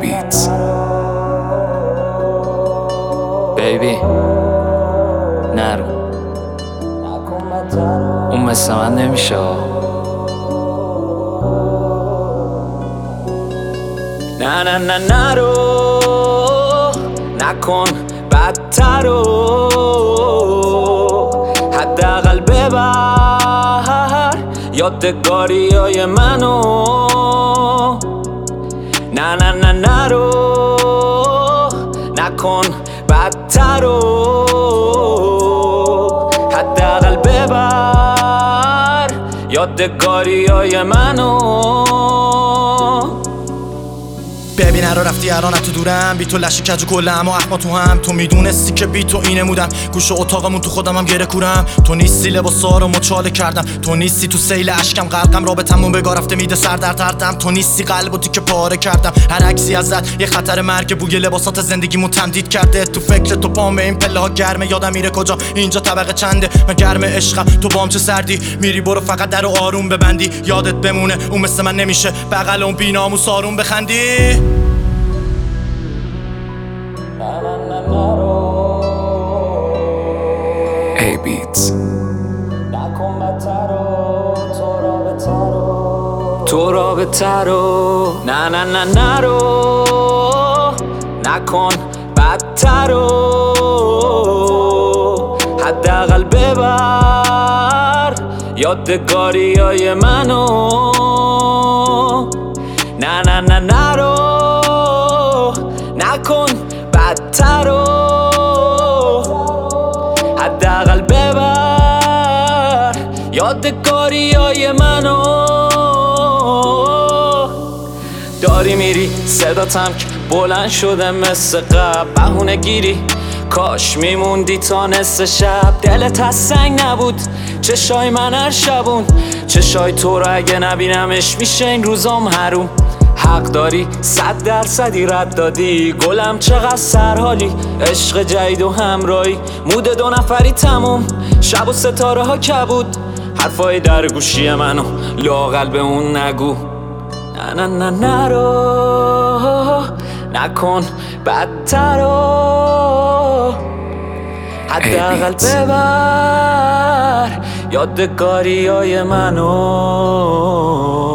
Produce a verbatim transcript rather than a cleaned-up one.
A-Beats Baby نرو اون مثل من نمیشه نه نه نه نرو نکن بدتر رو حداقل ببر یادگاری های منو نه نه نه نرو نکن بدتر رو حداقل ببر یادگاری های منو ببین هر رفتی هرانت تو دورم بی تو لشی کج و کلم و احما تو هم تو میدونستی که بی تو اینه مودم گوش اتاقمون تو خودم هم گره کورم تو نیستی لباسا رو مچاله کردم تو نیستی تو سیل اشکم غرقم رابطمون بگاه رفته میده سر در تردم تو نیستی قلب و تیکه پاره کردم هر عکسی ازت یه خطر مرگ بوی لباسات زندگیمون تمدید کرده تو فکر تو پام به این پله ها گرمه یادم میره کجا اینجا طبقه چنده من گرم عشقم تو بام چه سردی میری برو فقط درو آروم ببندی یادت بمونه اون مثل من نمیشه بغل اون بی‌ناموس آروم بخندی A-Beats تو رابطه رو نه نه نه نرو نکن بدتر رو حداقل ببر یادگاری های منو نه نه نه نرو نکن بدتر رو حداقل ببر یادگاری های منو داری میری صداتم که بلند شده مثل قبل بهونه گیری کاش میموندی تا نصف شب دلت از سنگ نبود چشای من هر شبون چشای تو رو اگه نبینمش میشه این روزام حروم حق داری صد درصدی رد دادی گلم چقدر سرحالی عشق جدید و همراهی مود دو نفری تموم شب و ستاره ها کبود حرفای در گوشی منو لااقل به اون نگو نه نه نه نرو نکن بدتر رو حداقل ببر یادگاری های منو